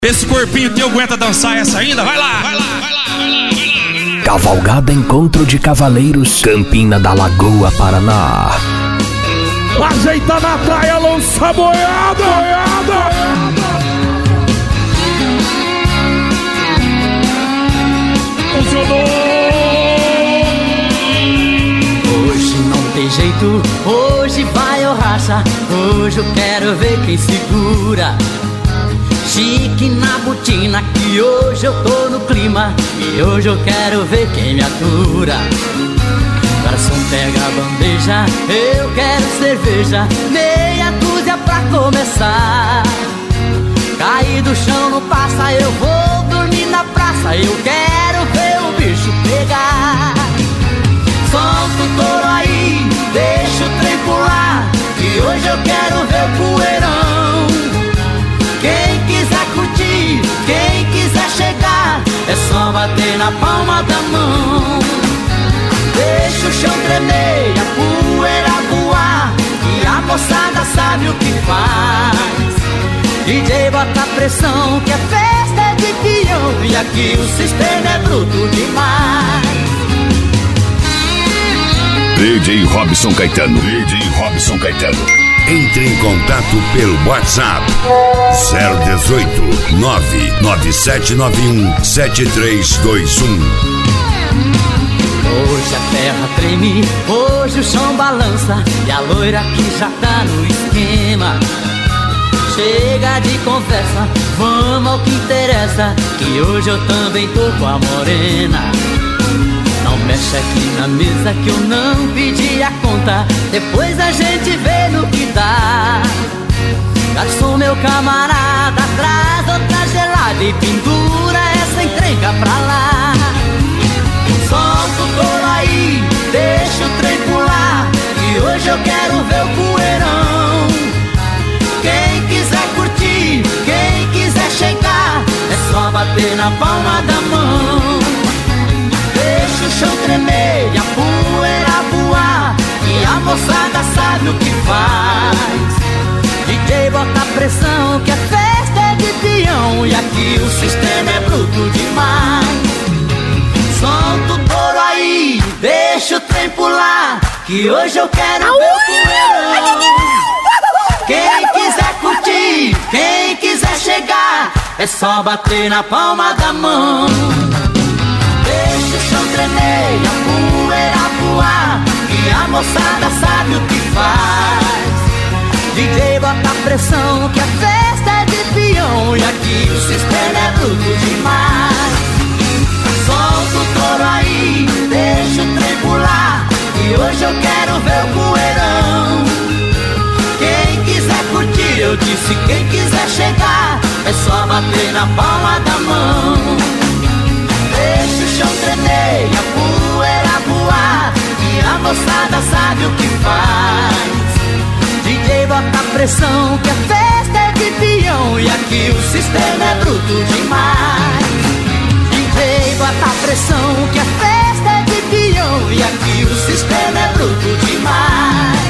Esse corpinho teu aguenta dançar essa ainda? Vai lá, vai lá, vai lá, vai lá, vai lá. Cavalgada Encontro de Cavaleiros, Campina da Lagoa, Paraná. Ajeita na praia, lança boiada, funcionou. Hoje não tem jeito, hoje vai ou racha. Hoje eu quero ver quem segura. Chique na botina, que hoje eu tô no clima. E hoje eu quero ver quem me atura. Garçom, pega a bandeja, eu quero cerveja, meia dúzia pra começar. Cair do chão não passa, eu vou dormir na praça. Eu quero ver o bicho pegar. Solta o touro aí, deixa o trem pular, que hoje eu quero ver o poeirão. Quem quiser curtir, quem quiser chegar, é só bater na palma da mão. Deixa o chão tremer, a poeira voar, e a moçada sabe o que faz. DJ bota pressão, que a festa é de peão, e aqui o sistema é bruto demais. DJ Robson Caetano. DJ Robson Caetano. Entre em contato pelo WhatsApp 018 99791 7321. Hoje a terra treme, hoje o chão balança, e a loira que já tá no esquema. Chega de conversa, vamos ao que interessa, que hoje eu também tô com a morena. Não mexe aqui na mesa que eu não pedi a conta, depois a gente vê no que dá. Garçom, meu camarada, traz outra gelada e pendura essa encrenca pra lá. Solta o touro aí, deixa o trem pular, que hoje eu quero ver o poeirão. Quem quiser curtir, quem quiser chegar, é só bater na palma da mão. Deixa o chão tremer e a poeira voar, e a moçada sabe o que faz. DJ bota pressão, que a festa é de peão, e aqui o sistema é bruto demais. Solta o touro aí, deixa o trem pular, que hoje eu quero ver o poeirão. Quem quiser curtir, quem quiser chegar, é só bater na palma da mão. Deixa o chão tremer e a poeira voar, e a moçada sabe o que faz. DJ bota pressão, que a festa é de peão, e aqui o sistema é bruto demais. Solta o touro aí, deixa o trem pular, e hoje eu quero ver o poeirão. Quem quiser curtir, eu disse, quem quiser chegar, é só bater na palma da mão. Deixa o chão tremer e a poeira voar, e a moçada sabe o que faz. DJ bota pressão, que a festa é de peão, e aqui o sistema é bruto demais. DJ bota pressão, que a festa é de peão, e aqui o sistema é bruto demais.